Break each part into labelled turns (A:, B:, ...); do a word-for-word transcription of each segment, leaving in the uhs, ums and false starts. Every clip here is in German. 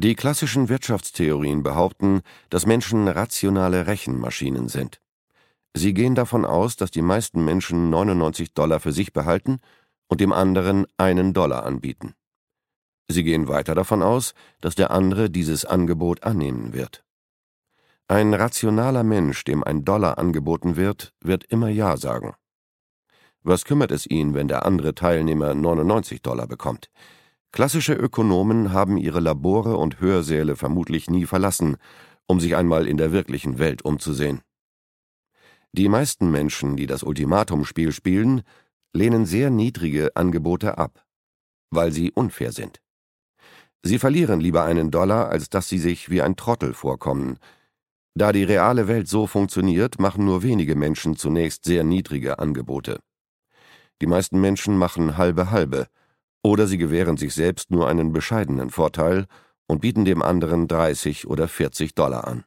A: Die klassischen Wirtschaftstheorien behaupten, dass Menschen rationale Rechenmaschinen sind. Sie gehen davon aus, dass die meisten Menschen neunundneunzig Dollar für sich behalten und dem anderen einen Dollar anbieten. Sie gehen weiter davon aus, dass der andere dieses Angebot annehmen wird. Ein rationaler Mensch, dem ein Dollar angeboten wird, wird immer Ja sagen. Was kümmert es ihn, wenn der andere Teilnehmer neunundneunzig Dollar bekommt? Klassische Ökonomen haben ihre Labore und Hörsäle vermutlich nie verlassen, um sich einmal in der wirklichen Welt umzusehen. Die meisten Menschen, die das Ultimatumspiel spielen, lehnen sehr niedrige Angebote ab, weil sie unfair sind. Sie verlieren lieber einen Dollar, als dass sie sich wie ein Trottel vorkommen. Da die reale Welt so funktioniert, machen nur wenige Menschen zunächst sehr niedrige Angebote. Die meisten Menschen machen halbe halbe, oder sie gewähren sich selbst nur einen bescheidenen Vorteil und bieten dem anderen dreißig oder vierzig Dollar an.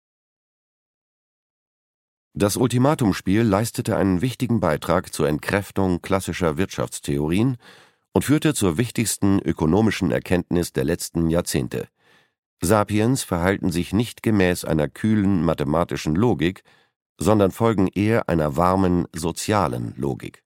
A: Das Ultimatumspiel leistete einen wichtigen Beitrag zur Entkräftung klassischer Wirtschaftstheorien und führte zur wichtigsten ökonomischen Erkenntnis der letzten Jahrzehnte. Sapiens verhalten sich nicht gemäß einer kühlen mathematischen Logik, sondern folgen eher einer warmen sozialen Logik.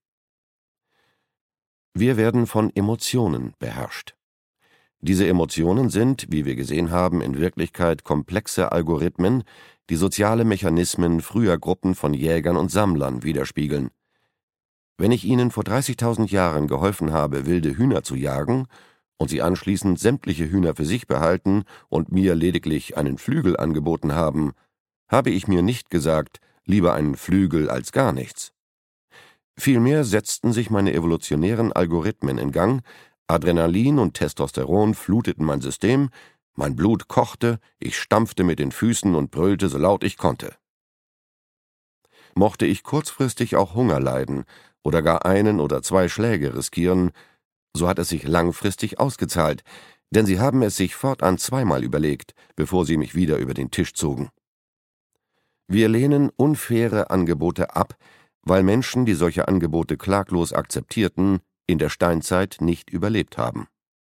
A: Wir werden von Emotionen beherrscht. Diese Emotionen sind, wie wir gesehen haben, in Wirklichkeit komplexe Algorithmen, die soziale Mechanismen früher Gruppen von Jägern und Sammlern widerspiegeln. Wenn ich Ihnen vor dreißigtausend Jahren geholfen habe, wilde Hühner zu jagen, und Sie anschließend sämtliche Hühner für sich behalten und mir lediglich einen Flügel angeboten haben, habe ich mir nicht gesagt, lieber einen Flügel als gar nichts. Vielmehr setzten sich meine evolutionären Algorithmen in Gang, Adrenalin und Testosteron fluteten mein System, mein Blut kochte, ich stampfte mit den Füßen und brüllte so laut ich konnte. Mochte ich kurzfristig auch Hunger leiden oder gar einen oder zwei Schläge riskieren, so hat es sich langfristig ausgezahlt, denn sie haben es sich fortan zweimal überlegt, bevor sie mich wieder über den Tisch zogen. Wir lehnen unfaire Angebote ab, weil Menschen, die solche Angebote klaglos akzeptierten, in der Steinzeit nicht überlebt haben.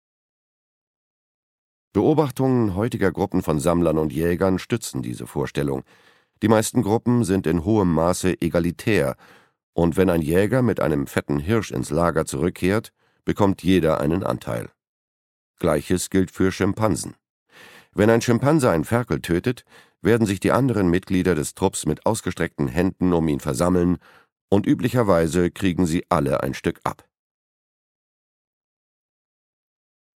A: Beobachtungen heutiger Gruppen von Sammlern und Jägern stützen diese Vorstellung. Die meisten Gruppen sind in hohem Maße egalitär, und wenn ein Jäger mit einem fetten Hirsch ins Lager zurückkehrt, bekommt jeder einen Anteil. Gleiches gilt für Schimpansen. Wenn ein Schimpanse einen Ferkel tötet, werden sich die anderen Mitglieder des Trupps mit ausgestreckten Händen um ihn versammeln, und üblicherweise kriegen sie alle ein Stück ab.